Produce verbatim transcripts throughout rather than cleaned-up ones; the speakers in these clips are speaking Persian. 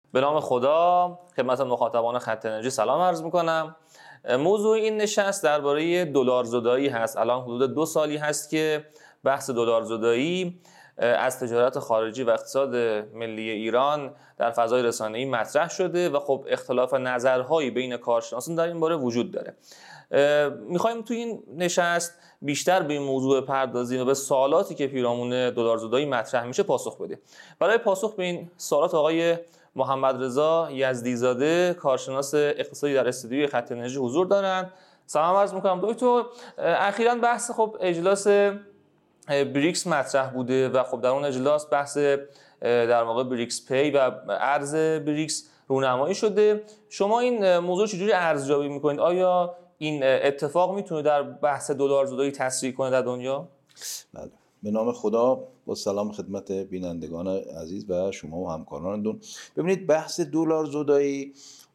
به نام خدا، خدمت مخاطبان خط انرژی سلام عرض میکنم. موضوع این نشست درباره دلارزدایی هست. الان حدود دو سالی هست که بحث دلارزدایی از تجارت خارجی و اقتصاد ملی ایران در فضای رسانه‌ای مطرح شده و خب اختلاف نظرهایی بین کارشناسان در این باره وجود داره. میخوایم توی این نشست بیشتر به این موضوع پردازیم و به سوالاتی که پیرامون دلارزدایی مطرح میشه پاسخ بدیم. برای پاسخ به این سوالات آقای محمد رضا یزدیزاده، کارشناس اقتصادی در استودیوی خط انرژی حضور دارن. سلام عرض میکنم دکتر. اخیراً بحث خب اجلاس بریکس مطرح بوده و خب در اون اجلاس بحث در واقع بریکس پی و ارز بریکس رونمایی شده. شما این موضوع چجوری ارزیابی میکنید؟ آیا این اتفاق میتونه در بحث دلارزدایی تاثیر کنه در دنیا؟ بله. به نام خدا، با سلام خدمت بینندگان عزیز و شما و همکارانتون. ببینید، بحث دلارزدایی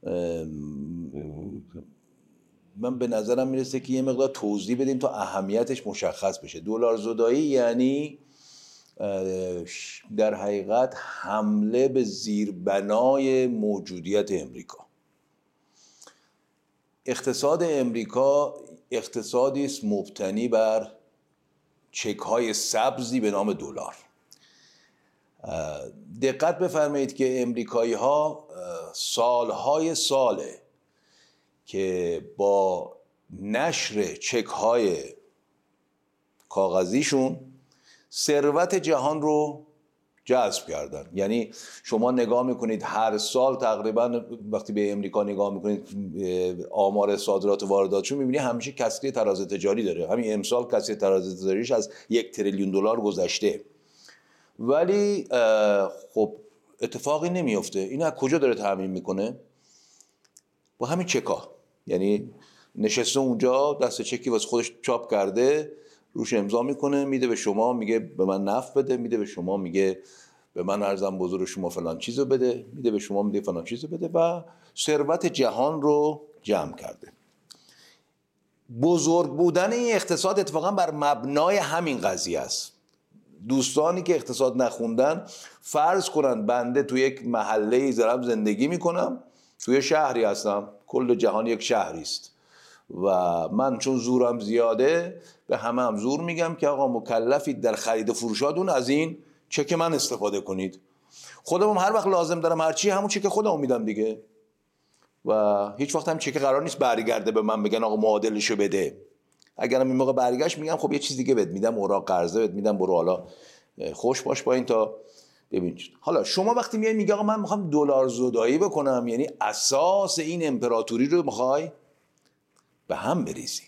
من به نظرم میرسه که یه مقدار توضیح بدیم تا اهمیتش مشخص بشه. دلارزدایی یعنی در حقیقت حمله به زیربنای موجودیت امریکا. اقتصاد امریکا اقتصادی است مبتنی بر چک‌های سبزی به نام دلار. دقت بفرمایید که امریکایی‌ها سالهای ساله که با نشر چک‌های کاغذیشون ثروت جهان رو جذب کردن. یعنی شما نگاه میکنید هر سال تقریبا وقتی به امریکا نگاه میکنید آمار صادرات و وارداتشون، میبینید همیشه کسری تراز تجاری داره. همین امسال کسری تراز تجاریش از یک تریلیون دلار گذشته، ولی خب اتفاقی نمیفته. این از کجا داره تامین میکنه؟ با همین چکا. یعنی نشسته اونجا دست چکی واسه خودش چاپ کرده، روش امضا میکنه، میده به شما، میگه به من نفت بده، میده به شما، میگه به من ارزم بزرگ شما فلان چیزو بده، میده به شما، میده فلان چیزو بده و ثروت جهان رو جمع کرده. بزرگ بودن این اقتصاد اتفاقا بر مبنای همین قضیه است. دوستانی که اقتصاد نخوندن فرض کنن بنده توی یک محله‌ای دارم زندگی میکنم، توی شهری هستم، کل جهان یک شهری است و من چون زورم زیاده به همه هم زور میگم که آقا مکلفید در خرید و فروشاتون از این چک من استفاده کنید. خودم هر وقت لازم دارم هرچی همون چک خودم میدم دیگه و هیچ وقت هم چک قرار نیست برگرده به من بگن آقا معادلشو بده. اگرم این موقع برگشت میگم خب یه چیز دیگه بد میدم، اوراق قرضه بد میدم، برو حالا خوش باش با این تا ببین. حالا شما وقتی میای میگی آقا من میخوام دلارزدایی بکنم، یعنی اساس این امپراتوری رو میخوای به هم بریزی.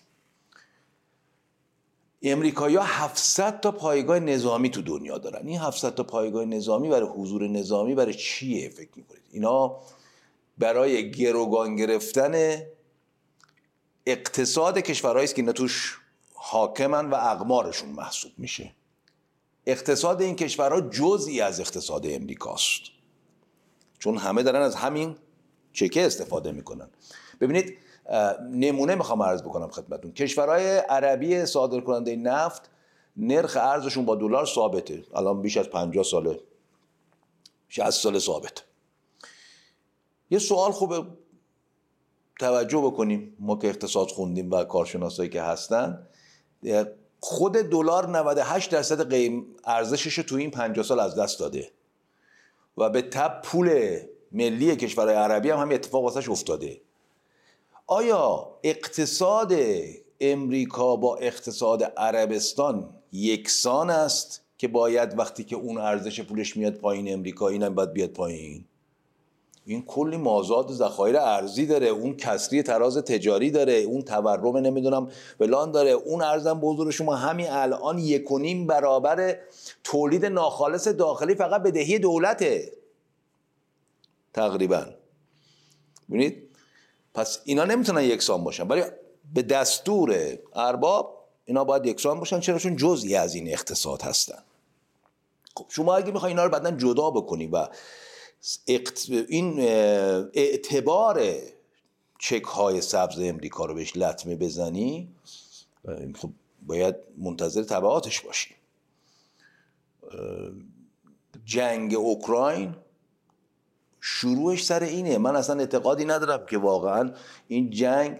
امریکایی‌ها هفتصد تا پایگاه نظامی تو دنیا دارن. این هفتصد تا پایگاه نظامی برای حضور نظامی برای چیه فکر میکنید؟ اینا برای گروگان گرفتن اقتصاد کشورهایی است که اینا توش حاکمن و اقمارشون محسوب میشه. اقتصاد این کشورها جزئی از اقتصاد امریکاست، چون همه دارن از همین چکه استفاده میکنن. ببینید، نمونه میخوام عرض بکنم خدمتتون. کشورهای عربی صادر کننده نفت نرخ ارزشون با دلار ثابته، الان بیش از پنجاه ساله شصت ساله ثابت. یه سوال خوبه توجه بکنیم، ما که اقتصاد خوندیم و کارشناسایی که هستن، خود دلار نود و هشت درصد قیم ارزشش رو تو این پنجاه سال از دست داده و به تبع پول ملی کشورهای عربی هم همین اتفاق واسش افتاده. آیا اقتصاد امریکا با اقتصاد عربستان یکسان است که باید وقتی که اون ارزش پولش میاد پایین امریکا اینم باید بیاد پایین؟ این کلی مازاد ذخایر ارزی داره، اون کسری تراز تجاری داره، اون تورم نمیدونم فلان داره، اون ارزم بزرگ شما همین الان یک و نیم برابر تولید ناخالص داخلی فقط بدهی دولته تقریبا. ببینید، پس اینا نمیتونن یکسان باشن، ولی به دستور ارباب اینا باید یکسان باشن. چرا؟ چون جزئی از این اقتصاد هستن. خب شما اگه میخوای اینا رو بعدن جدا بکنی و این اعتبار چک های سبز امریکا رو بهش لطمه بزنی، خب باید منتظر تبعاتش باشی. جنگ اوکراین شروعش سر اینه. من اصلا اعتقادی ندارم که واقعا این جنگ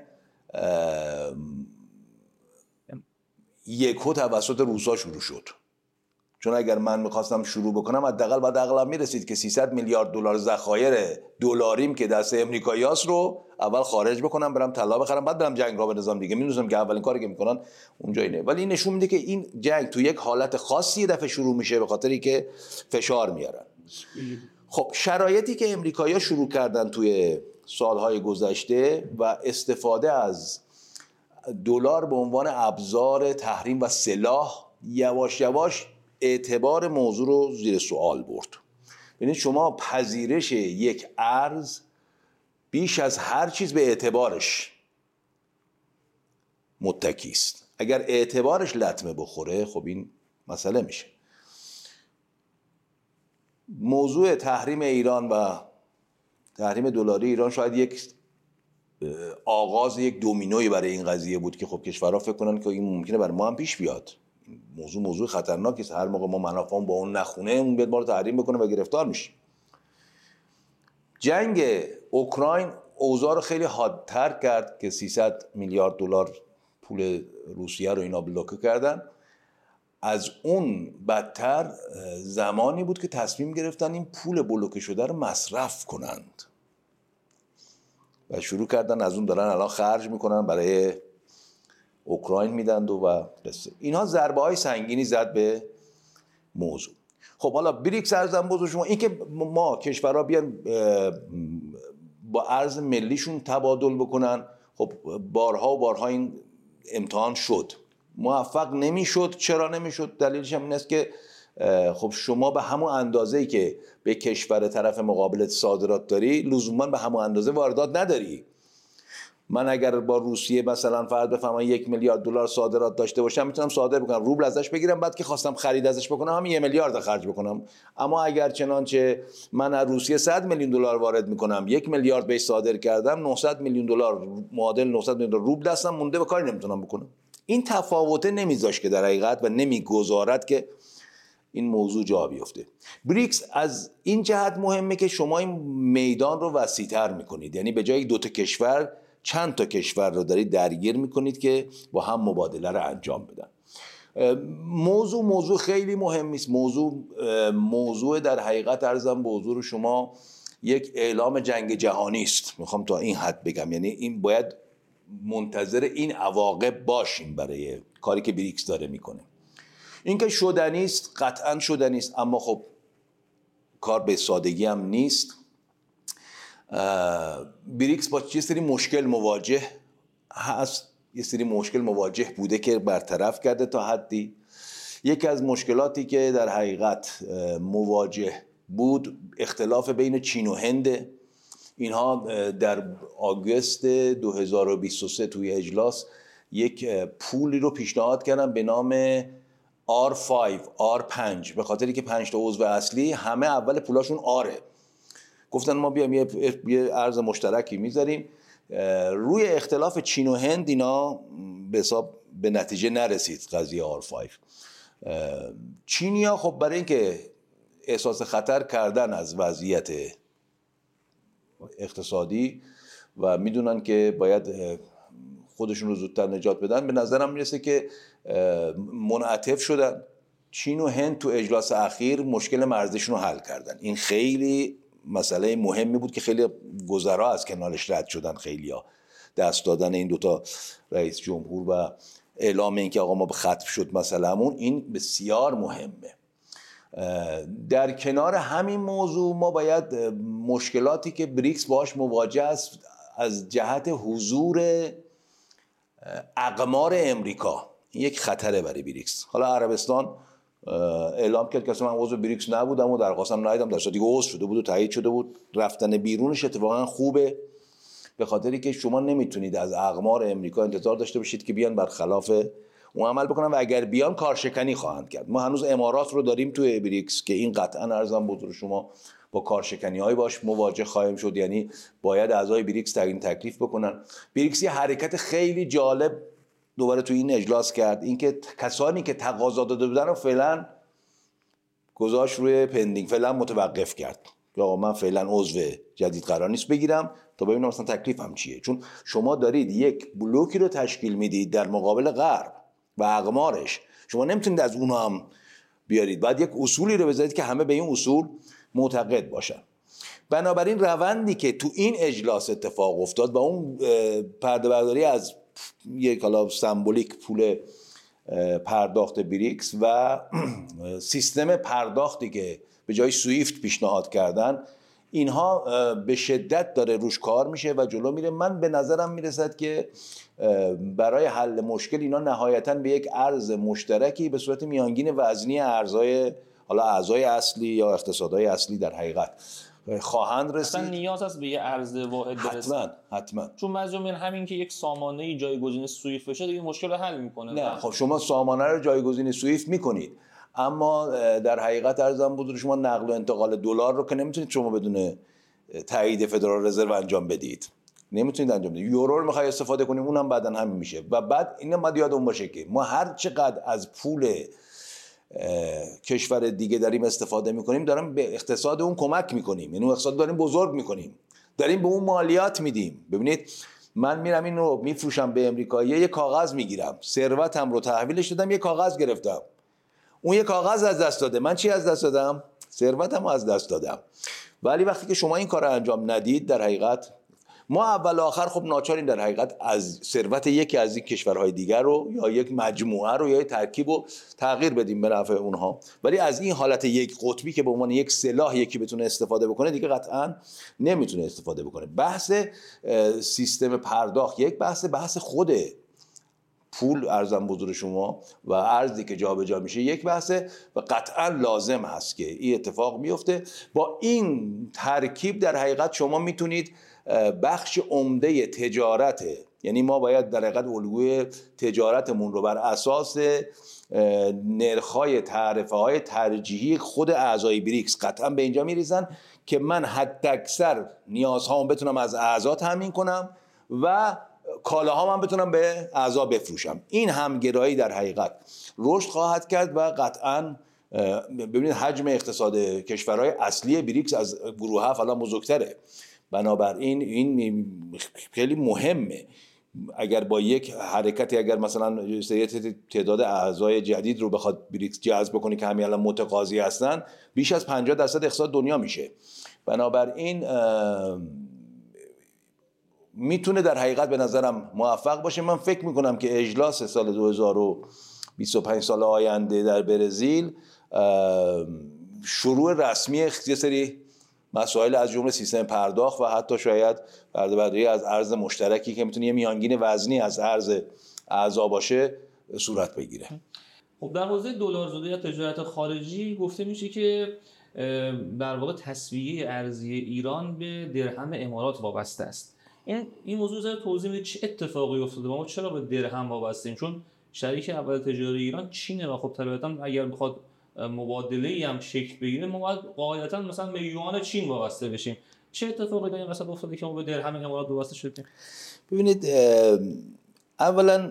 یکو توسط روسا شروع شد، چون اگر من میخواستم شروع بکنم حداقل بعد عقلم میرسید که سیصد میلیارد دلار ذخایر دلاریم که دست امریکاییاست رو اول خارج بکنم، برم طلا بخرم، بعد برم جنگ را بندازم دیگه. میدونم که اولین کاری که میکنن اونجا اینه. ولی این نشون میده که این جنگ تو یک حالت خاصی یه دفعه شروع میشه به خاطری که فشار میارن. خب شرایطی که امریکایی‌ها شروع کردن توی سالهای گذشته و استفاده از دلار به عنوان ابزار تحریم و سلاح یواش یواش اعتبار موضوع رو زیر سوال برد. یعنی شما پذیرش یک ارز بیش از هر چیز به اعتبارش متکی است. اگر اعتبارش لطمه بخوره خب این مسئله میشه. موضوع تحریم ایران و تحریم دلاری ایران شاید یک آغاز یک دومینوی برای این قضیه بود که خب کشورها فکر کنن که این ممکنه برای ما هم پیش بیاد. موضوع موضوع خطرناکی است. هر موقع ما منافعمون با اون نخونه اون بیاد ما رو تحریم بکنه و گرفتار میشیم. جنگ اوکراین اوضاع رو خیلی حادتر کرد که سیصد میلیارد دلار پول روسیه رو اینا بلوکه کردن. از اون بدتر زمانی بود که تصمیم گرفتن این پول بلوکه شده رو مصرف کنند و شروع کردن از اون دارن الان خرج میکنن برای اوکراین میدند و قصه. اینها ضربه های سنگینی زد به موضوع. خب حالا بریکس ارزم بزرگ شما این که ما کشورها بیان با ارز ملیشون تبادل بکنن، خب بارها و بارها این امتحان شد، موفق نمیشد. چرا نمیشد؟ دلیلش هم این است که خب شما به همون اندازه‌ای که به کشور طرف مقابلت صادرات داری لزوما به همون اندازه واردات نداری. من اگر با روسیه مثلا فرض بفهمم یک میلیارد دلار صادرات داشته باشم میتونم صادر بکنم، روبل ازش بگیرم، بعد که خواستم خرید ازش بکنم همین یک میلیارد خرج بکنم. اما اگر چنانچه من از روسیه صد میلیون دلار وارد میکنم، یک میلیارد بهش صادر کردم، نهصد میلیون دلار معادل نهصد میلیون دلار روبل دستم مونده و کاری نمیتونم بکنم. این تفاوته نمیذاش که در حقیقت و نمیگذارد که این موضوع جا بیفته. بریکس از این جهت مهمه که شما این میدان رو وسیع‌تر میکنید، یعنی به جای دو تا کشور چند تا کشور رو دارید درگیر میکنید که با هم مبادله رو انجام بدن. موضوع موضوع خیلی مهمی است. موضوع موضوع در حقیقت عرضم به حضور شما یک اعلام جنگ جهانی است. میخوام تا این حد بگم، یعنی این باید منتظر این عواقب باشیم برای کاری که بریکس داره میکنه. اینکه شدنی است، قطعا شدنی است، اما خب کار به سادگی هم نیست. بریکس با یه سری مشکل مواجه هست، یه سری مشکل مواجه بوده که برطرف کرده تا حدی. یکی از مشکلاتی که در حقیقت مواجه بود اختلاف بین چین و هند. اینها در آگوست دو هزار و بیست و سه توی اجلاس یک پولی رو پیشنهاد کردن به نام آر پنج آر پنج، به خاطری که پنج تا عضو اصلی همه اول پولاشون آره. گفتن ما بیام یه ارز مشترکی میذاریم. روی اختلاف چین و هند اینا به حساب به نتیجه نرسید قضیه آر پنج. چینیا خب برای اینکه احساس خطر کردن از وضعیت اقتصادی و میدونن که باید خودشون رو زودتر نجات بدن، به نظرم میرسه که منعطف شدن. چین و هند تو اجلاس اخیر مشکل مرزشون رو حل کردن. این خیلی مسئله مهمی بود که خیلی گذرا از کنارش رد شدن. خیلیا دست دادن این دوتا رئیس جمهور و اعلام این که آقا ما به ختم شد مسئلهمون، این بسیار مهمه. در کنار همین موضوع ما باید مشکلاتی که بریکس باش مواجه است از جهت حضور اقمار امریکا، این یک خطره برای بریکس. حالا عربستان اعلام کرد که من عضو بریکس نبودم و درخواستم ندیدم، در صورتی که عضو شده بود و تایید شده بود. رفتن بیرونش اتفاقا خوبه، به خاطری که شما نمیتونید از اقمار امریکا انتظار داشته باشید که بیان برخلاف اون عمل بکنن و اگر بیان کارشکنی خواهند کرد. ما هنوز امارات رو داریم توی بریکس که این قطعا ارزم بزرگ شما با کارشکنی های باش مواجه خواهیم شد، یعنی باید اعضای بریکس تعیین تکلیف بکنن. بریکس یه حرکت خیلی جالب دوباره توی این اجلاس کرد، اینکه کسانی که تقاضا داده بودن رو فعلا گذاشت روی پندینگ، فعلا متوقف کرد. یا من فعلا عضو جدید قرار نیست بگیرم تا ببینم مثلا تکلیفم چیه. چون شما دارید یک بلوکی رو تشکیل میدید در مقابل غرب و اقمارش، شما نمیتونید از اونها هم بیارید، بعد یک اصولی رو بذارید که همه به این اصول معتقد باشن. بنابراین روندی که تو این اجلاس اتفاق افتاد و اون پرده برداری از یک حالا سمبولیک پول پرداخت بریکس و سیستم پرداختی که به جای سویفت پیشنهاد کردن، اینها به شدت داره روش کار میشه و جلو میره. من به نظرم میرسد که برای حل مشکل اینا نهایتاً به یک ارز مشترکی به صورت میانگین وزنی ارزهای حالا اعضای اصلی یا اقتصادهای اصلی در حقیقت خواهند رسید. اصلا نیاز هست به یه ارز واحد برسن. حتما حتما چون مجموعاً همین که یک سامانه جایگزین سویفت بشه دیگه مشکل رو حل میکنه. نه خب شما سامانه رو جایگزین سویفت میکنید، اما در حقیقت ارزم بزرگ شما نقل و انتقال دلار رو که نمیتونید شما بدون تایید فدرال رزرو انجام بدید، نمیتونید انجام بدید. یورو رو میخوای استفاده کنیم اونم بعداً همین میشه. و بعد اینا باید یادمون باشه که ما هر چقدر از پول کشور دیگه داریم استفاده میکنیم داریم به اقتصاد اون کمک میکنیم، یعنی اقتصاد داریم بزرگ میکنیم، داریم به اون مالیات میدیم. ببینید من میرم این رو میفروشم به امریکایی، یه کاغذ میگیرم، ثروتم رو تحویلش دادم، یه کاغذ گرفتم، اون یه کاغذ از دست داده، من چی از دست دادم؟ ثروتم رو از دست دادم. ولی وقتی که شما این کار رو انجام ندید، در حقیقت ما اول آخر خب ناچاریم در حقیقت از ثروت یکی از این کشورهای دیگر رو یا یک مجموعه رو یا یک ترکیب رو تغییر بدیم به نفع اونها، ولی از این حالت یک قطبی که به عنوان یک سلاح یکی بتونه استفاده بکنه دیگه قطعا نمیتونه استفاده بکنه. بحث سیستم پرداخت یک بحث بحث خوده، پول ارزم بزرگ شما و ارزی که جابجا میشه یک بحثه و قطعا لازم هست که این اتفاق میفته. با این ترکیب در حقیقت شما میتونید بخش عمده تجارت، یعنی ما باید در حقیقت الگوی تجارتمون رو بر اساس نرخ‌های تعرفه‌های ترجیحی خود اعضای بریکس قطعا به اینجا میریزن که من حداکثر نیازهامو بتونم از اعضا تامین کنم و کالاهام هم بتونم به اعضا بفروشم. این همگرایی در حقیقت رشد خواهد کرد و قطعا ببینید حجم اقتصاد کشورهای اصلی بریکس از گروه هفت الان بزرگتره. بنابراین این خیلی مهمه. اگر با یک حرکتی اگر مثلا تعداد اعضای جدید رو بخواد بریکس جذب بکنه که همین الان متقاضی هستن، بیش از پنجاه درصد اقتصاد دنیا میشه. بنابراین میتونه در حقیقت به نظرم موفق باشه. من فکر میکنم که اجلاس سال دو هزار و بیست و پنج سال آینده در برزیل شروع رسمی یه سری مسائل از جمله سیستم پرداخت و حتی شاید پرده برداری از ارز مشترکی که میتونه یه میانگین وزنی از ارز اعضا باشه صورت بگیره. خب در حوزه دلارزده یا تجارت خارجی گفته میشه که در واقع تسویه ارزی ایران به درهم امارات وابسته است. این این موضوع زیر توضیح میده چه اتفاقی افتاده ما چرا به درهم وابسته‌ایم؟ چون شریک اول تجاری ایران چینه و خب طبیعتاً اگر بخواد مبادله‌ای هم شکل بگیره ما باید قاعدتاً مثلا به یوان چین وابسته بشیم. چه اتفاقی در این وسط افتاده که ما به درهم امارات وابسته شدیم؟ ببینید اولا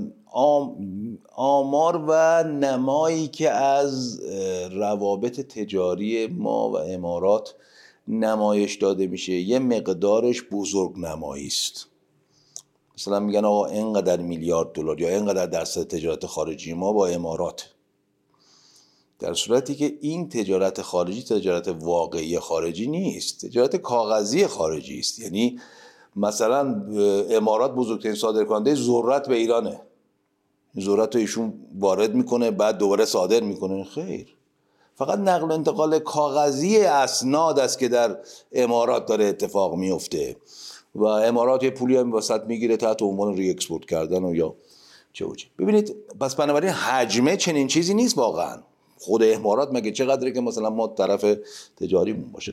آمار و نمایی که از روابط تجاری ما و امارات نمایش داده میشه یه مقدارش بزرگ نمایی است. مثلا میگن آقا اینقدر میلیارد دلار یا اینقدر درصد تجارت خارجی ما با امارات، در صورتی که این تجارت خارجی تجارت واقعی خارجی نیست، تجارت کاغذی خارجی است. یعنی مثلا امارات بزرگترین صادرکننده ذرت به ایرانه، ذرت رو ایشون وارد میکنه بعد دوباره صادر میکنه. خیر، فقط نقل و انتقال کاغذی اسناد است که در امارات داره اتفاق میفته و امارات یه پولی هم وسط میگیره تحت عنوان ری اکسپورت کردن و یا چه و چه. ببینید پس بنابراین حجمه چنین چیزی نیست واقعا. خود امارات مگه چقدره که مثلا ما طرف تجاریمون باشه؟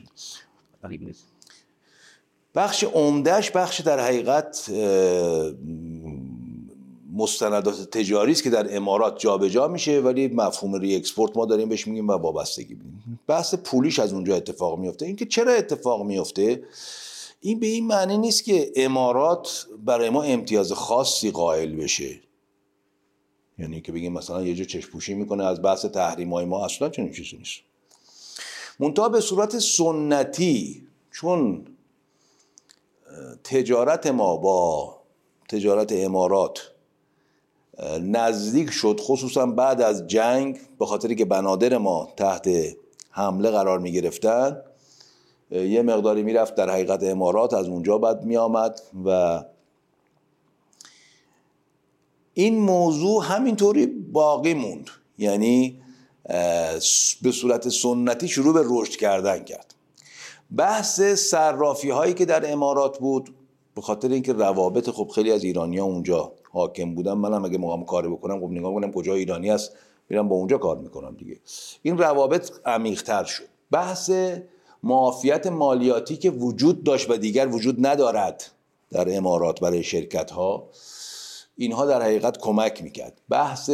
بخش عمدهش بخش در حقیقت مستندات تجاری است که در امارات جابجا میشه، ولی مفهوم ری اکسپورت ما داریم بهش میگیم و وابستگی میدیم. بحث پولیش از اونجا اتفاق میفته. اینکه چرا اتفاق میفته این به این معنی نیست که امارات برای ما امتیاز خاصی قائل بشه، یعنی که بگیم مثلا یه جا چشم پوشی میکنه از بحث تحریم‌های ما، اصلا چنین چیزی نیست. منتها به صورت سنتی، چون تجارت ما با تجارت امارات نزدیک شد، خصوصا بعد از جنگ، به خاطری که بنادر ما تحت حمله قرار می گرفتن، یه مقداری می رفت در حقیقت امارات، از اونجا بعد می آمد و این موضوع همینطوری باقی موند. یعنی به صورت سنتی شروع به رشد کردن کرد. بحث صرافی هایی که در امارات بود، به خاطر اینکه روابط خب خیلی از ایرانی ها اونجا حاکم بودن، منم اگه موقعم کاری بکنم خب نگاه کنم کجا ایرانی هست میرم با اونجا کار میکنم دیگه. این روابط عمیق‌تر شد. بحث معافیت مالیاتی که وجود داشت و دیگر وجود ندارد در امارات برای شرکت ها، اینها در حقیقت کمک میکرد. بحث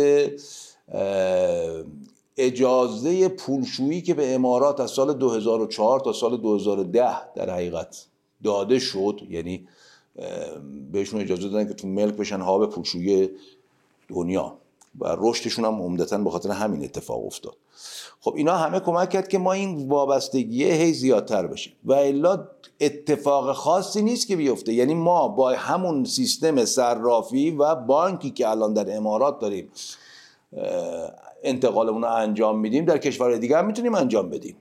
اجازه پولشویی که به امارات از سال دو هزار و چهار تا سال دو هزار و ده در حقیقت داده شد، یعنی بهشون اجازه دادن که تو ملک بشن هاب پولشویی دنیا و رشدشون هم عمدتاً به خاطر همین اتفاق افتاد. خب اینا همه کمک کرد که ما این وابستگی هی زیادتر بشه و الا اتفاق خاصی نیست که بیفته. یعنی ما با همون سیستم صرافی و بانکی که الان در امارات داریم انتقالمون رو انجام میدیم، در کشورهای دیگه هم میتونیم انجام بدیم.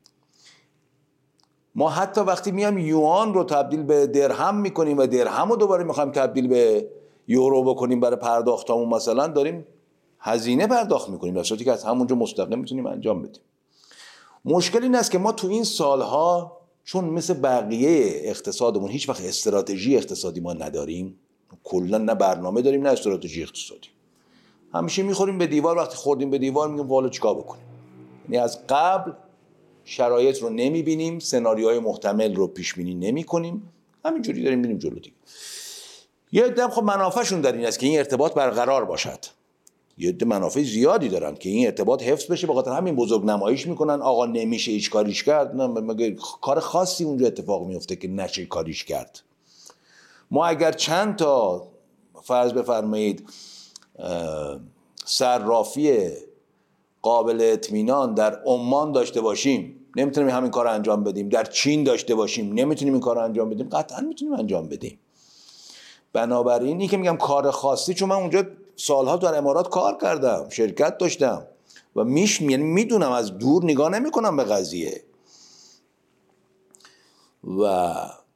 ما حتی وقتی میام یوان رو تبدیل به درهم میکنیم و درهم رو دوباره میخوایم تبدیل به یورو بکنیم برای پرداختامون، مثلا داریم هزینه پرداخت میکنیم، در صورتی که از همونجا مستقیم میتونیم انجام بدیم. مشکل این است که ما تو این سالها چون مثل بقیه اقتصادمون هیچ وقت استراتژی اقتصادی ما نداریم، کلا نه برنامه داریم نه استراتژی اقتصادی، همیشه میخوریم به دیوار. وقتی خوردیم به دیوار میگیم والا چیکار بکنیم. یعنی از قبل شرایط رو نمیبینیم، سناریوهای محتمل رو پیش بینی نمیکنیم، همینجوری داریم میریم جلو دیگه. یه عده خب منافعشون در این است که این ارتباط برقرار باشد. یه عده منافع زیادی دارن که این ارتباط حفظ بشه، به خاطر همین بزرگ نمایش میکنن آقا نمیشه هیچ کاریش کرد. نه مگه کار خاصی اونجا اتفاق میفته که نشه کاریش کرد؟ ما اگر چند تا فرض بفرمایید صرافی قابل اطمینان در عمان داشته باشیم، نمیتونیم همین کار رو انجام بدیم. در چین داشته باشیم، نمیتونیم این کار رو انجام بدیم. قطعا میتونیم انجام بدیم. بنابراین این که میگم کار خاصی، چون من اونجا سالها در امارات کار کردم، شرکت داشتم و میش یعنی میدونم، از دور نگاه نمیکنم به قضیه و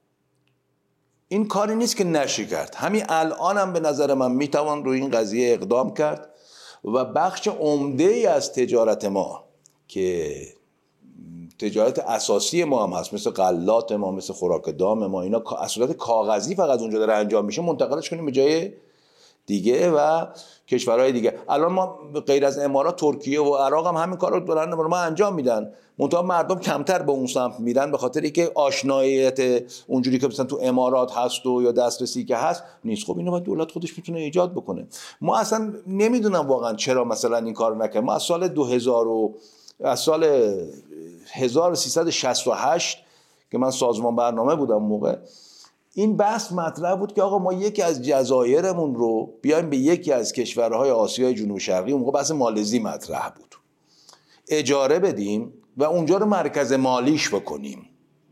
این کاری نیست که نشه کرد. همین الان هم به نظر من میتوان روی این قضیه اقدام کرد و بخش عمده ای از تجارت ما که تجارت اساسی ما هم هست، مثل غلات ما، مثل خوراک دام ما، اینا از صورت کاغذی فقط اونجا داره انجام میشه، منتقلش کنیم به جای دیگه و کشورهای دیگه. الان ما غیر از امارات، ترکیه و عراق هم همین کار رو دارن ما انجام میدن، منتها مردم کمتر به اون سمت میرن به خاطر اینکه آشناییت اونجوری که مثلا تو امارات هست و یا دسترسی که هست نیست. خب اینو باید دولت خودش میتونه ایجاد بکنه. ما اصلا نمیدونم واقعا چرا مثلا این کارو نکنه. ما از سال دو هزار و از سال هزار و سیصد و شصت و هشت که من سازمان برنامه بودم موقع، این بحث مطرح بود که آقا ما یکی از جزایرمون رو بیایم به یکی از کشورهای آسیای جنوب شرقی، اون موقع بحث مالزی مطرح بود، اجاره بدیم و اونجا رو مرکز مالیش بکنیم.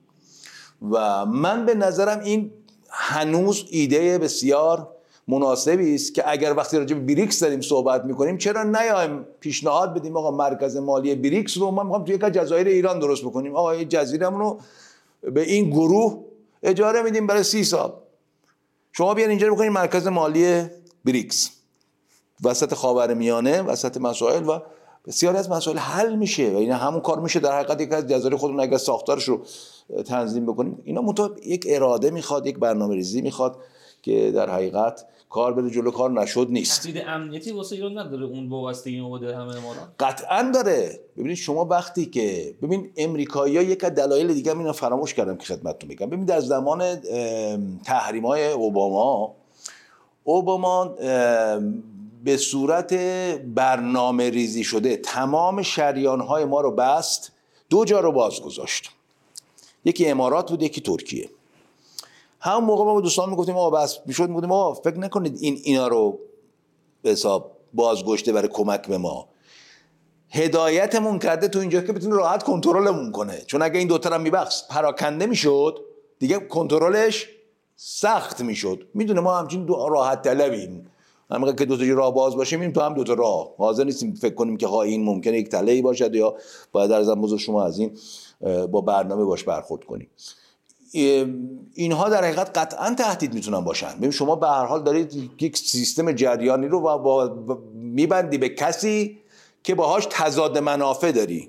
و من به نظرم این هنوز ایده بسیار مناسبی است که اگر وقتی راجع به بریکس داریم صحبت میکنیم، چرا نیایم پیشنهاد بدیم آقا مرکز مالی بریکس رو ما میخوایم توی یک جزایر ایران درست بکنیم، آقا این جزیره‌مون رو به این گروه اجاره میدیم برای سی سال، شما بیان اینجا بکنید مرکز مالی بریکس، وسط خاورمیانه، وسط مسائل و بسیاری از مسائل حل میشه و اینا همون کار میشه. در حقیقت یک از جزایر خودمون اگر ساختارش رو تنظیم بکنیم، اینا مطابق یک اراده میخواد، یک برنامه‌ریزی میخواد که در حقیقت کار بره جلو، کار نشد نیست. تهدید امنیتی واسه ایران نداره اون وابستگی ما به همه امارات؟ قطعا داره. ببینید شما وقتی که ببین امریکایی‌ها یک از دلایل دیگه اینا فراموش کردم که خدمتتون بگم. ببین در زمان تحریم‌های اوباما اوباما به صورت برنامه ریزی شده تمام شریان‌های ما رو بست، دو جا رو باز گذاشت، یکی امارات بود یکی ترکیه. همون موقع ما با دوستان میگفتیم آقا بس میشد، میگفتیم آقا فکر نکنید این اینا رو به حساب بازگشته برای کمک به ما، هدایتمون کرده تو اینجا که بتونه راحت کنترلمون کنه، چون اگه این دوتا رو میبخش پراکنده میشد دیگه کنترلش سخت میشد. میدونه ما همچین دو راحت طلبیم، همین که دو تا راه باز باشه میریم تو هم دو تا راه، حاضر نیستیم فکر کنیم که ها این ممکنه یک تله‌ای باشد یا باید در زمان بزرگ شما از این با برنامه باش برخورد کنیم. اینها در حقیقت قطعا تهدید میتونن باشن. ببین شما به هر حال دارید یک سیستم جریانی رو با, با میبندی به کسی که باهاش تضاد منافع داری.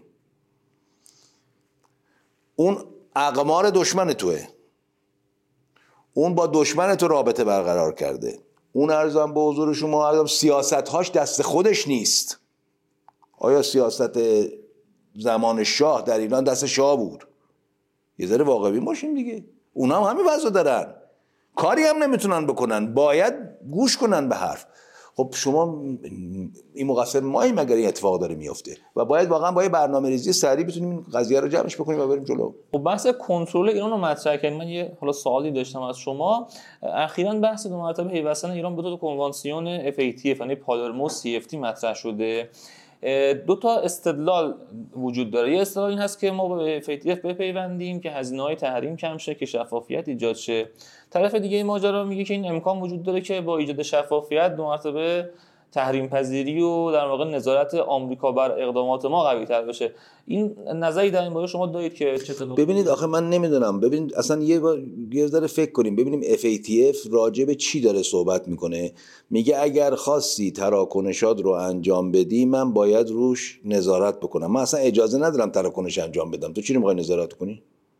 اون اقمار دشمن توه، اون با دشمن تو رابطه برقرار کرده، اون ارزم به حضور شما ارزم سیاست‌هاش دست خودش نیست. آیا سیاست زمان شاه در ایران دست شاه بود؟ یه ذره واقعی باشیم دیگه. اونا هم همین وضع دارن، کاری هم نمیتونن بکنن، باید گوش کنن به حرف. خب شما این مقصر ماییم اگر این اتفاق داره میفته و باید واقعا با یه برنامه‌ریزی سریع بتونیم این قضیه رو جمعش بکنیم و بریم جلو. خب بحث کنترل ایران رو مطرح کردیم. من یه حالا سوالی داشتم از شما. اخیراً بحث دو مرتبه پیوستن ایران به دو تا کنوانسیون اف ای تی اف یعنی پالرمو سی اف تی مطرح شده. دو تا استدلال وجود داره. یه استدلال این هست که ما به اف ای تی اف بپیوندیم که هزینه‌های تحریم کم شه، که شفافیت ایجاد شه. طرف دیگه این ماجرا میگه که این امکان وجود داره که با ایجاد شفافیت دو مرتبه تحریم پذیری و در واقع نظارت آمریکا بر اقدامات ما قوی تر بشه. این نظری در این باره شما دارید که چطور؟ ببینید آخه من نمیدونم، ببینید اصلا یه بار یه ذره فکر کنیم ببینیم اف ای تی اف راجع به چی داره صحبت میکنه. میگه اگر خواستی تراکنشات رو انجام بدی من باید روش نظارت بکنم. من اصلا اجازه ندارم تراکنش انجام بدم، تو چی رو میخوای نظارت کنی؟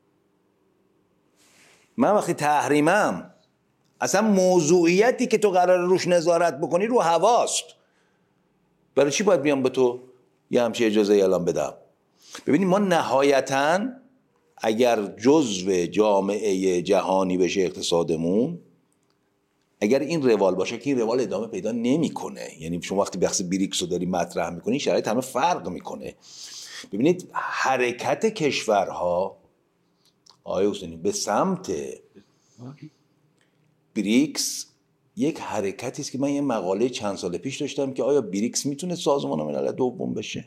من وقتی تحریمم اصلا موضوعیتی که تو قرار روش نظارت بکنی رو هواست، برای چی باید بیام به تو یه همچین اجازه اعلام بدم؟ ببینید ما نهایتاً اگر جزو جامعه جهانی بشه اقتصادمون، اگر این روال باشه که این روال ادامه پیدا نمیکنه، یعنی شما وقتی بحث بریکس رو داری مطرح میکنی شرایط همه فرق میکنه. ببینید حرکت کشورها آقای حسینی به سمت بریکس یک حرکتی است که من یه مقاله چند سال پیش داشتم که آیا بریکس میتونه سازمان ملل دوم بشه؟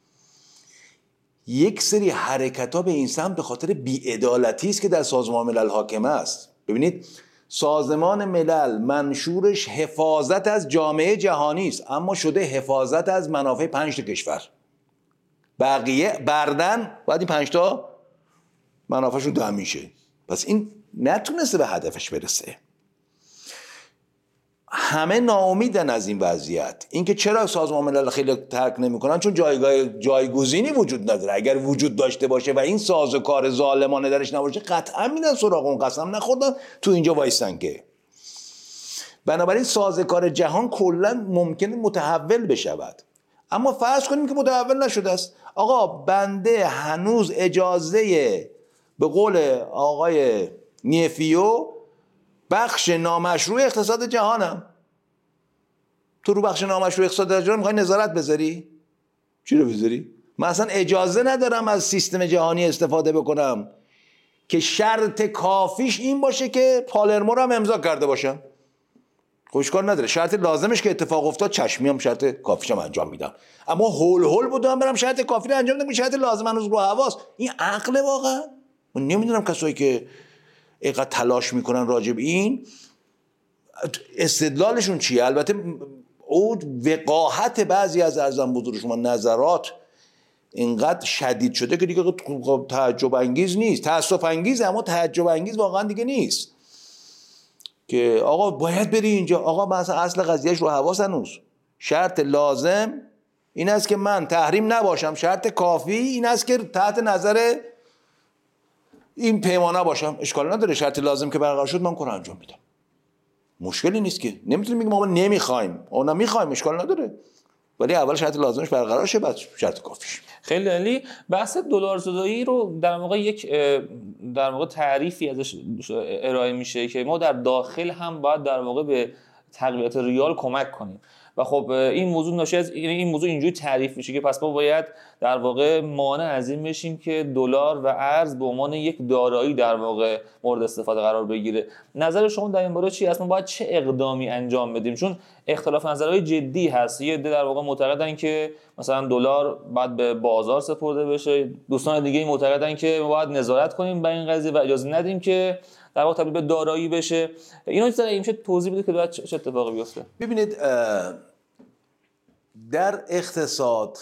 یک سری حرکت‌ها به این سمت به خاطر بی‌عدالتی است که در سازمان ملل حاکم است. ببینید سازمان ملل منشورش حفاظت از جامعه جهانی است، اما شده حفاظت از منافع پنج تا کشور. بقیه بردن باید این پنج تا منافعشون دم میشه. پس این نتونسته به هدفش برسه. همه ناامیدن از این وضعیت. اینکه چرا سازمان ملل خیلی ترک نمیکنن؟ چون جایگاه جایگزینی وجود نداره. اگر وجود داشته باشه و این سازوکار ظالمانه درش نباشه قطعا میدن سراغ اون، قسم نخوردن تو اینجا وایسن که. بنابراین سازوکار جهان کلا ممکنه متحول بشود، اما فرض کنیم که متحول نشده است. آقا بنده هنوز اجازه به قول آقای نیفیو بخش نامشروع اقتصاد جهانم. تو رو بخش نامشروع اقتصاد جهان میخوای نظارت بذاری؟ چی رو بذاری؟ من اصلا اجازه ندارم از سیستم جهانی استفاده بکنم که شرط کافیش این باشه که پالرمو رو هم امضا کرده باشم. خب اشکال نداره، شرط لازمش که اتفاق افتاد چشمیام شرط کافیشم انجام میدم، اما هول هول بودم برم شرط کافی رو انجام بدم، شرط لازم هنوز رو حواس. این عقل واقعا؟ من نمیدونم کسایی که اینقدر تلاش میکنن راجع به این استدلالشون چیه. البته او وقاحت بعضی از ارزم بزرگ شما نظرات اینقدر شدید شده که دیگه تعجب انگیز نیست، تأسف انگیزه اما تعجب انگیز واقعا دیگه نیست که آقا باید بری اینجا. آقا مثلا اصل قضیهش رو حواس هنوز شرط لازم این است که من تحریم نباشم، شرط کافی این است که تحت نظر این پیمانه باشم. اشکال نداره، شرط لازم که برقرار شد من کار انجام میدم، مشکلی نیست که. نمیتونیم بگیم ما نمیخوایم، اونا میخوایم، اشکال نداره، ولی اول شرط لازمش برقرار شه بعد شرط کافیش. خیلی عالی. بحث دلار زدایی رو در واقع یک در واقع تعریفی ازش ارائه میشه که ما در داخل هم باید در واقع به تقویت ریال کمک کنیم و خب این موضوع ناشی از این موضوع اینجوری تعریف میشه که پس ما باید در واقع مانع از این بشیم که دلار و ارز به عنوان یک دارایی در واقع مورد استفاده قرار بگیره. نظر شما در این باره چی است؟ ما باید چه اقدامی انجام بدیم؟ چون اختلاف نظرهای جدی هست. یه عده در واقع معتقدن که مثلا دلار باید به بازار سپرده بشه. دوستان دیگه معتقدن که ما باید نظارت کنیم بر این قضیه و اجازه ندیم که در واقع تبدیل به دارایی بشه. اینو چطور میشه توضیح بده که باید چه اتفاقی بیفته؟ ببینید در اقتصاد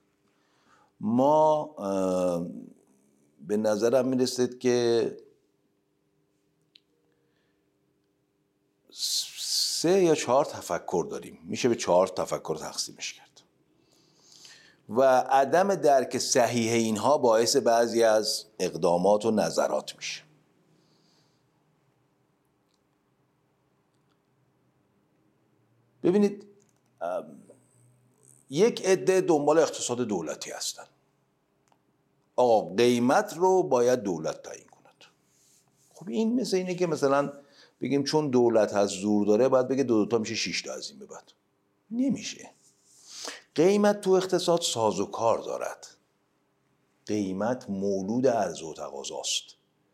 ما به نظرم میرسید که سه یا چهار تفکر داریم، میشه به چهار تفکر تقسیمش کرد و عدم درک صحیح اینها باعث بعضی از اقدامات و نظرات میشه. ببینید یک عده دنبال اقتصاد دولتی هستن. آقا قیمت رو باید دولت تعیین کند. خب این مثل اینه که مثلا بگیم چون دولت هست زور داره باید بگه دو دوتا میشه شش تا از این به بعد. نمیشه. قیمت تو اقتصاد سازوکار دارد. قیمت مولود عرضه و تقاضاست.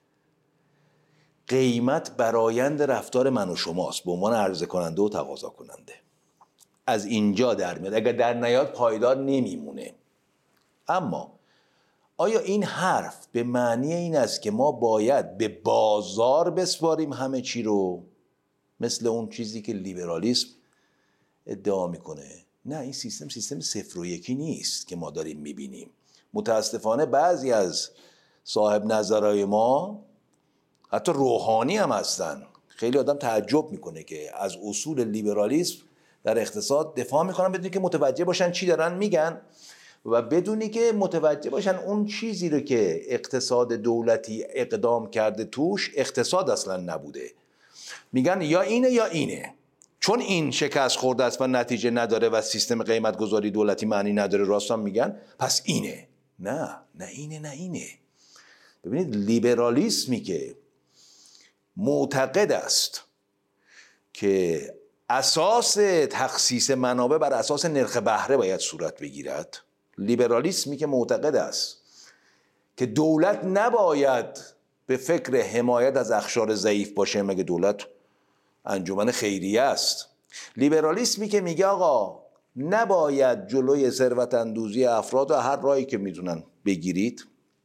قیمت برآیند رفتار من و شماست به عنوان عرضه کننده و تقاضا کننده. از اینجا در میاد. اگر در نیاد پایدار نمیمونه. اما آیا این حرف به معنی این است که ما باید به بازار بسپاریم همه چی رو، مثل اون چیزی که لیبرالیسم ادعا میکنه؟ نه، این سیستم سیستم صفر و یکی نیست که ما داریم میبینیم. متاسفانه بعضی از صاحب نظرهای ما حتی روحانی هم هستن. خیلی آدم تعجب میکنه که از اصول لیبرالیسم در اقتصاد دفاع میکنن بدونی که متوجه باشن چی دارن میگن و بدونی که متوجه باشن اون چیزی رو که اقتصاد دولتی اقدام کرده توش اقتصاد اصلا نبوده. میگن یا اینه یا اینه، چون این شکست خورده است و نتیجه نداره و سیستم قیمت گذاری دولتی معنی نداره، راستان میگن پس اینه. نه نه اینه نه اینه. ببینید لیبرالیسمی که معتقد است که اساس تخصیص منابع بر اساس نرخ بهره باید صورت بگیرد، لیبرالیسمی که معتقد است که دولت نباید به فکر حمایت از اقشار ضعیف باشه مگه دولت انجمن خیریه است، لیبرالیسمی که میگه آقا نباید جلوی ثروت اندوزی افراد و هر راهی که میدونن بگیرید،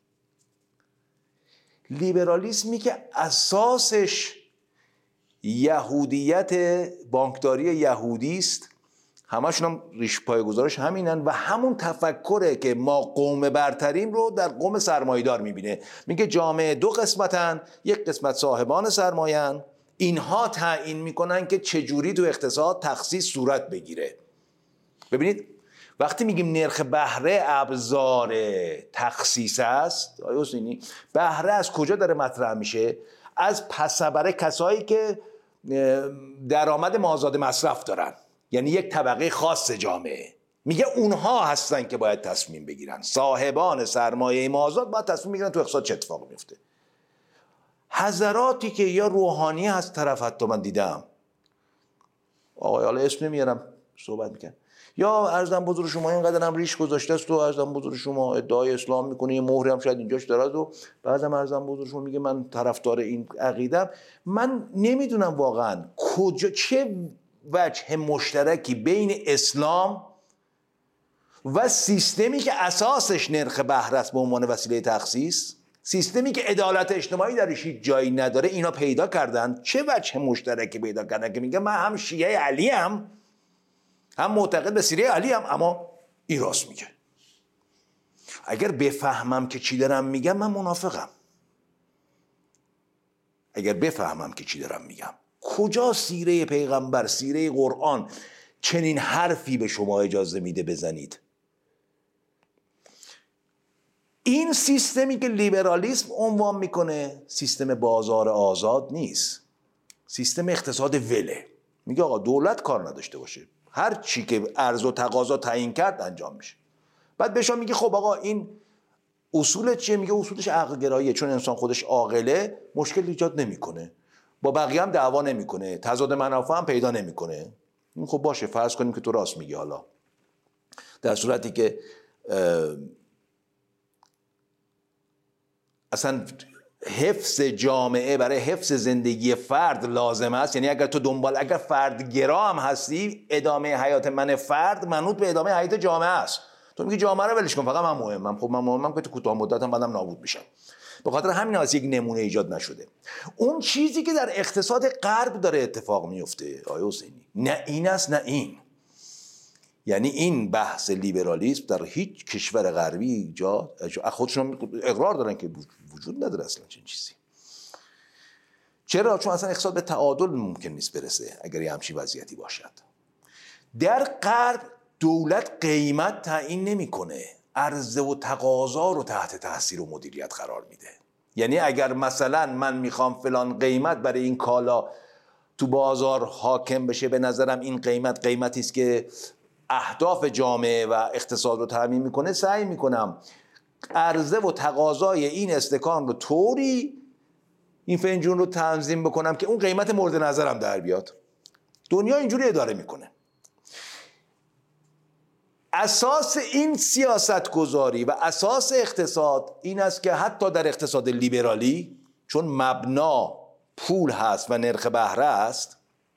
لیبرالیسمی که اساسش یهودیت بانکداری یهودی است، همشون هم ریش پایه‌گذارش همینن و همون تفکره که ما قوم برتریم رو در قوم سرمایه‌دار میبینه. میگه جامعه دو قسمتن، یک قسمت صاحبان سرمایه‌ان، اینها تعیین میکنن که چجوری تو اقتصاد تخصیص صورت بگیره. ببینید وقتی میگیم نرخ بهره ابزار تخصیص است، آقای حسینی، بهره از کجا داره مطرح میشه؟ از پس‌بر کسایی که درآمد مازاد مصرف دارن، یعنی یک طبقه خاص جامعه. میگه اونها هستن که باید تصمیم بگیرن، صاحبان سرمایه مازاد باید تصمیم بگیرن تو اقتصاد چه اتفاقی میفته. حضراتی که یا روحانی هست طرف، حتی من دیدم آقای حالا اسم نمیارم صحبت میکنم، یا عرضم بزرگ شما اینقدر هم ریش گذاشته است و عرضم بزرگ شما ادعای اسلام میکنه، یه مهری هم شاید اینجاش داره و بعضم عرضم بزرگ شما میگه من طرفدار این عقیدم. من نمیدونم واقعا کجا چه وجه مشترکی بین اسلام و سیستمی که اساسش نرخ بهره است به عنوان وسیله تخصیص، سیستمی که عدالت اجتماعی درش هیچ جایی نداره، اینا پیدا کردن. چه وجه مشترکی پیدا کردن که میگه من هم شیعه علی هم هم معتقد به سیره علی هم، اما این راست میگه. اگر بفهمم که چی دارم میگم من منافقم. اگر بفهمم که چی دارم میگم، کجا سیره پیغمبر، سیره قرآن چنین حرفی به شما اجازه میده بزنید؟ این سیستمی که لیبرالیسم عنوان میکنه سیستم بازار آزاد نیست، سیستم اقتصاد وله. میگه آقا دولت کار نداشته باشه، هر چی که عرضه و تقاضا تعیین کرد انجام میشه. بعد بهشون میگه خب آقا این اصول چیه؟ میگه اصولش عقل گراییه، چون انسان خودش عاقله مشکل ایجاد نمیکنه، با بقیه هم دعوا نمیکنه، تضاد منافع هم پیدا نمیکنه. خب باشه فرض کنیم که تو راست میگی، حالا در صورتی که اصلا حفظ جامعه برای حفظ زندگی فرد لازم است، یعنی اگر تو دنبال اگر فرد گرا هم هستی، ادامه حیات من فرد منوط به ادامه حیات جامعه است. تو میگی جامعه رو ولش کن، فقط من مهمم. خب من مهمم که تو کوتاه مدت هم بعدم نابود میشم. به خاطر همین از یک نمونه ایجاد نشده. اون چیزی که در اقتصاد غرب داره اتفاق میفته آقای حسینی، نه این است نه این. یعنی این بحث لیبرالیسم در هیچ کشور غربی ایجاد، خودشون اقرار دارن که وجود نداره اصلا چنین چیزی. چرا؟ چون اصلا اقتصاد به تعادل ممکن نیست برسه اگر یه همچین وضعیتی باشد. در غرب دولت قیمت تعیین نمیکنه، عرضه و تقاضا رو تحت تاثیر و مدیریت قرار میده. یعنی اگر مثلا من میخوام فلان قیمت برای این کالا تو بازار حاکم بشه، به نظرم این قیمت قیمتی است که اهداف جامعه و اقتصاد رو تامین میکنه، سعی میکنم عرضه و تقاضای این استکان رو طوری این فنجون رو تنظیم بکنم که اون قیمت مورد نظرم در بیاد. دنیا اینجوری اداره میکنه. اساس این سیاست گذاری و اساس اقتصاد این است که حتی در اقتصاد لیبرالی، چون مبنا پول هست و نرخ بهره است،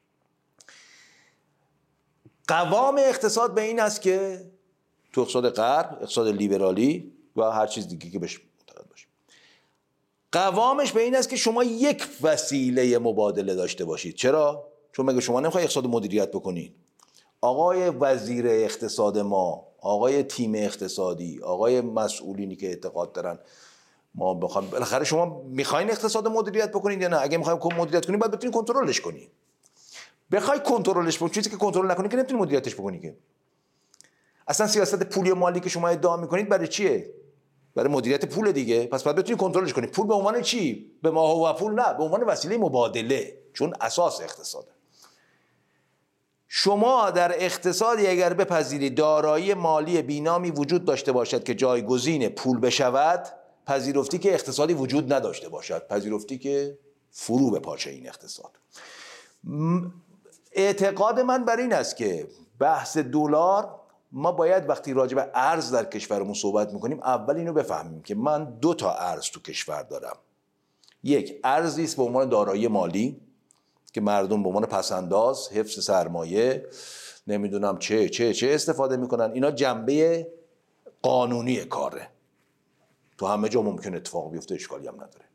قوام اقتصاد به این است که تو اقتصاد غرب، اقتصاد لیبرالی و هر چیز دیگه که بهش معتقد باشه، قوامش به این است که شما یک وسیله مبادله داشته باشید. چرا؟ چون مگه شما نمیخوای اقتصاد مدیریت بکنید؟ آقای وزیر اقتصاد ما، آقای تیم اقتصادی، آقای مسئولینی که اعتقاد دارن ما بخوام، بالاخره شما میخواین اقتصاد مدیریت بکنید یا نه؟ اگه میخوایم مدیریت کنید باید بتونید کنترلش کنید. بخوای کنترلش بکنید، چیزی که کنترل نکنید که نمیتونید مدیریتش بکنید. که اصلا سیاست پولی و مالی که شما ادعا میکنید برای چیه؟ برای مدیریت پول دیگه. پس باید بتونید کنترلش کنید. پول به عنوان چی؟ به ماهو و پول نه، به عنوان وسیله مبادله، چون اساس اقتصاده. شما در اقتصادی اگر بپذیرید دارایی مالی بینامی وجود داشته باشد که جایگزین پول بشود، پذیرفتی که اقتصادی وجود نداشته باشد، پذیرفتی که فرو بپاشه این اقتصاد. اعتقاد من بر این است که بحث دلار، ما باید وقتی راجع به ارز در کشورمون صحبت میکنیم اول اینو بفهمیم که من دو تا ارز تو کشور دارم. یک، ارزی است به عنوان دارایی مالی که مردم به عنوان پسنداز، حفظ سرمایه، نمیدونم چه چه چه استفاده میکنن. اینا جنبه قانونی کاره، تو همه جا ممکن اتفاق بیفته، اشکالی هم نداره.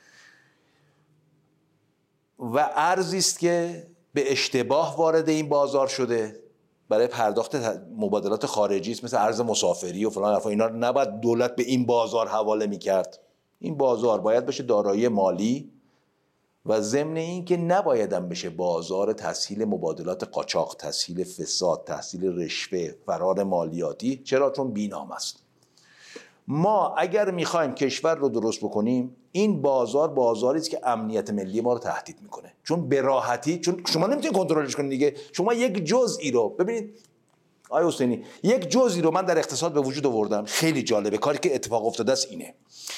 و ارزی است که به اشتباه وارد این بازار شده برای پرداخت مبادلات خارجی است، مثل ارز مسافری و فلان حرفا. اینا رو نباید دولت به این بازار حواله میکرد. این بازار باید بشه دارایی مالی و ضمن این که نبایدم بشه بازار تسهیل مبادلات قاچاق، تسهیل فساد، تسهیل رشوه، فرار مالیاتی. چرا؟ چون بینام است. ما اگر میخوایم کشور رو درست بکنیم، این بازار بازاری است که امنیت ملی ما رو تهدید میکنه، چون به راحتی، چون شما نمیتونید کنترلش کنید دیگه. شما یک جزئی رو ببینید آقای حسینی، یک جزئی رو من در اقتصاد به وجود آوردم، خیلی جالبه. کاری که اتفاق افتاده است اینه: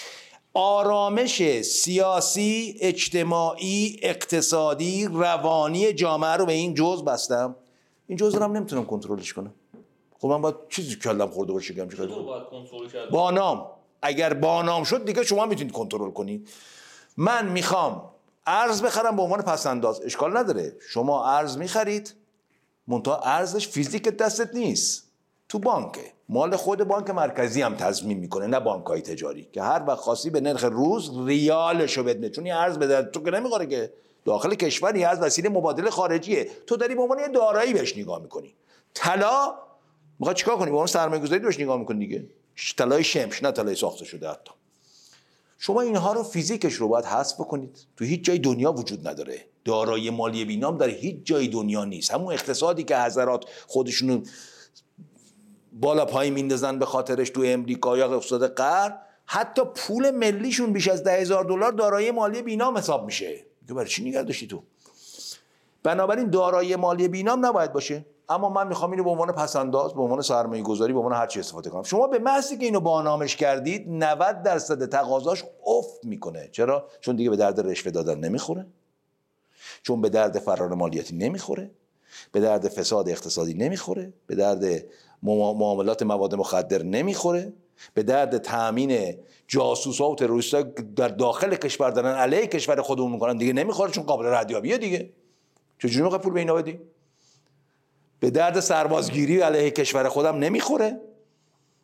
آرامش سیاسی، اجتماعی، اقتصادی، روانی جامعه رو به این جزء بستم. این جزء رو هم نمیتونم کنترلش کنم. خب من باید چیزی کلم خورده باشه که چطور باید کنترل کرد؟ با نام. اگر با نام شد دیگه شما میتونید کنترل کنید. من میخوام ارز بخرم به عنوان پسنداز، اشکال نداره. شما ارز میخرید، منتها ارزش فیزیک دستت نیست، تو بانکه، مال خود بانک مرکزی هم تضمین میکنه، نه بانک‌های تجاری که هر وقت خاصی به نرخ روز ریالشو بدne. چون این ارز به درد تو که نمیخوره، که داخل کشوری از وسیله مبادله خارجیه، تو داری به عنوان یه دارایی بهش نگاه میکنی. طلا میخواد چیکار کنی؟ به عنوان سرمایه‌گذاری بهش نگاه میکنی دیگه. طلای شمش، نه طلای ساخته شده. حتی شما اینها رو فیزیکش رو باید حذف بکنید. تو هیچ جای دنیا وجود نداره. دارایی مالی بینام در هیچ جای دنیا نیست. همون اقتصادی که حضرات خودشونو بالا پای میندازن به خاطرش تو امریکا یا اقتصاد غرب، حتی پول ملیشون بیش از ده هزار دلار دارایی مالی بینام حساب میشه. تو برای چی نگه داشتی تو؟ بنابراین دارایی مالی بینام نباید باشه. اما من میخوام اینو به عنوان پسنداز، به عنوان سرمایه گذاری، به عنوان هر چی استفاده کنم. شما به محضی که اینو بانامش کردید، نود درصد تقاضاش افت میکنه. چرا؟ چون دیگه به درد رشوه دادن نمیخوره، چون به درد فرار مالیاتی نمیخوره، به درد فساد اقتصادی نمیخوره، به درد معاملات مواد مخدر نمیخوره، به درد تامین جاسوسا و تروریستا در داخل کشور دارن علیه کشور خودمون میکنن دیگه نمیخوره، چون قابل ردیابیه دیگه. چجوری میخوای پول به اینا بدی؟ به درد سربازگیری علیه کشور خودم نمیخوره.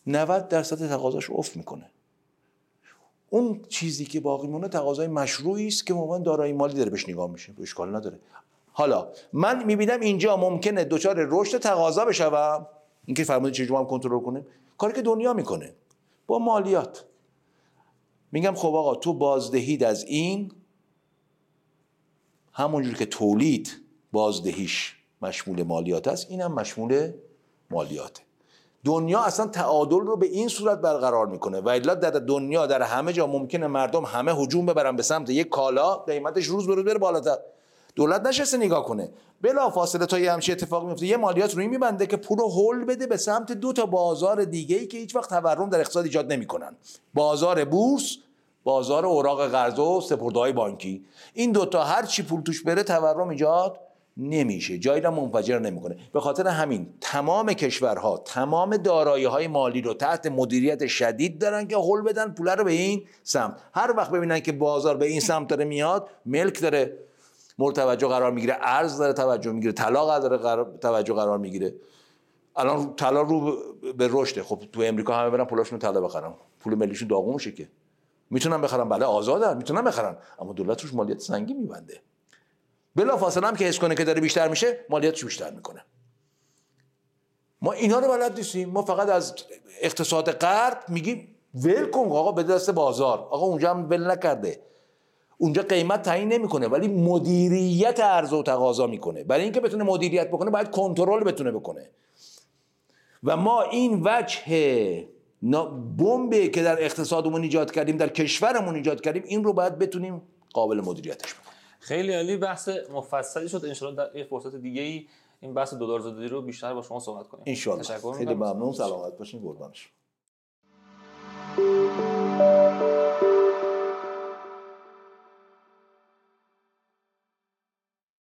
نود درصد تقاضاش افت میکنه. اون چیزی که باقی مونه تقاضای مشروعی است که مومن دارایی مالی داره بهش نگاه میشه، اشکال نداره. حالا من میبینم اینجا ممکنه دچار رشد تقاضا بشم، اینکه فرمودید چجوری هم کنترل کنیم، کاری که دنیا میکنه با مالیات. میگم خب آقا تو بازدهید از این همونجور که تولید بازدهیش مشمول مالیات است، اینم مشمول مالیاته. دنیا اصلا تعادل رو به این صورت برقرار میکنه و الا در دنیا در همه جا ممکنه مردم همه هجوم ببرن به سمت یک کالا قیمتش روز به روز بره بالاتر، دولت نشسته نگاه کنه، بلا فاصله تا یه همچین اتفاق میفته یه مالیات روی میبنده که پول رو هول بده به سمت دو تا بازار دیگه ای که هیچ وقت تورم در اقتصاد ایجاد نمیکنن، بازار بورس، بازار اوراق قرضه و سپرده‌های بانکی. این دوتا هر چی پول توش بره تورم ایجاد نمیشه، جایی را منفجر نمیکنه. به خاطر همین تمام کشورها تمام دارایی‌های مالی رو تحت مدیریت شدید دارن که هول بدن پول رو به این سمت. هر وقت ببینن که بازار به این سمت داره میاد، ملک داره مورد توجه قرار میگیره، ارز داره توجه میگیره، طلا داره قرار توجه قرار میگیره. الان طلا رو به رشده، خب تو امریکا همه برن پولاشون طلا بخرن، پول ملیشون داغون میشه که میتونن بخرن، بله آزادن میتونن بخرن، اما دولت روش مالیات سنگین میبنده. بلا فاصله هم که حس کنه که داره بیشتر میشه مالیاتش بیشتر میکنه. ما اینا رو بلد نیستیم، ما فقط از اقتصاد غرب میگیم ول کن آقا به دست بازار. آقا اونجا هم ول نکرده، اونجا قیمت تعیین نمیکنه ولی مدیریت عرضه و تقاضا میکنه. برای اینکه بتونه مدیریت بکنه باید کنترل بتونه بکنه و ما این وجه بمبی که در اقتصادمون ایجاد کردیم، در کشورمون ایجاد کردیم، این رو باید بتونیم قابل مدیریتش بکنیم. خیلی عالی، بحث مفصلی شد. ان شاءالله در یک فرصت دیگه ای این بحث دلارزدایی رو بیشتر با شما صحبت کنیم. ان شاءالله. خیلی ممنون، سلامت باشین، قربانش.